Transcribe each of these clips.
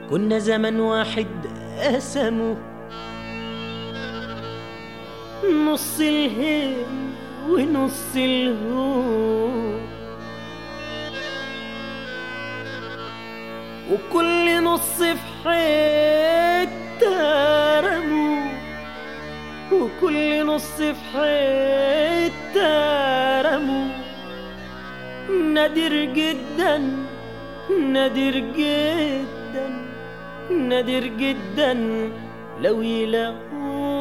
كنا زمن واحد قسمه نص الهيل ونص الهو، وكل نص في حتة رموا، وكل نص في حتة رموا. نادر جدا نادر جدا نادر جدا لو يلاقوا.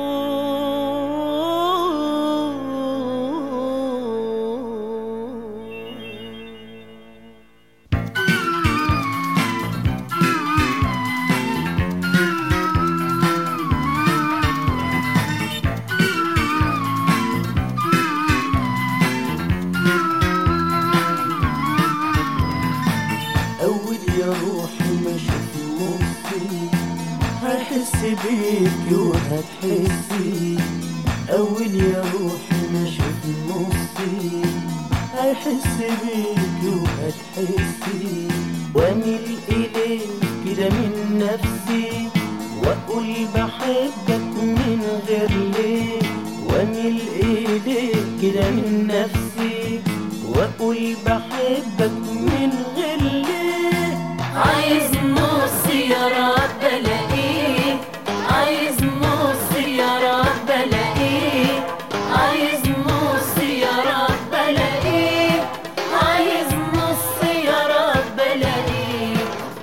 يا روحي ما شفت نصي هحس بيك وهتحسي. أول يا روحي ما شفت نصي هحس بيك وهتحسي. واميل إليك كده من نفسي وأقول بحبك من غير ليه. واميل إليك كده من نفسي وأقول بحبك من غير ليه. عايز نص يا رب الاقيه، عايز نص يا رب الاقيه، عايز نص يا رب الاقيه، عايز نص يا رب الاقيه.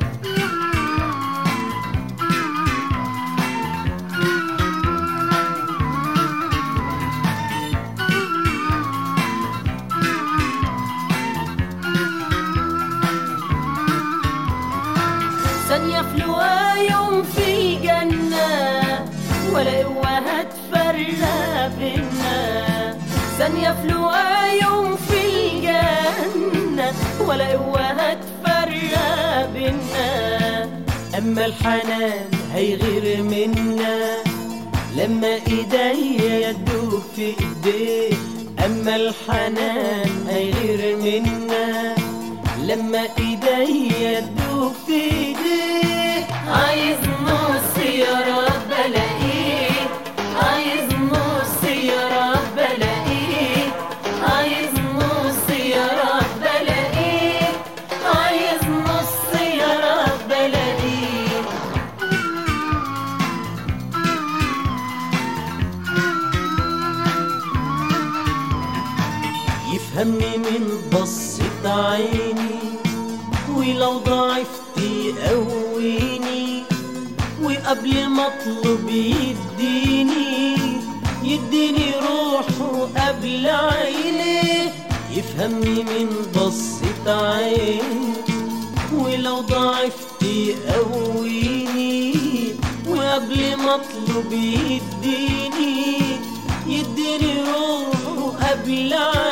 ثانية في لقاء يوم في الجنة ولا قوة هتفرق بينا. ثانية في لقاء يوم في الجنة ولا قوة هتفرق بينا. أما الحنان هيغير منا لما إيديا يدوب في إيديه. أما الحنان هيغير منا لما إيديا يدوب في إيديه. عايز نص يا رب الاقيه، عايز نص يا رب الاقيه، عايز نص يا رب الاقيه، عايز نص يا رب الاقيه. يفهمني من بصة عيني ولو ضعفت يقويني، وقبل ما اطلب يديني روحه قبل عيني. يفهمني من بصة عيني ولو ضعفت يقويني، وقبل ما اطلب يديني روحه قبل عيني.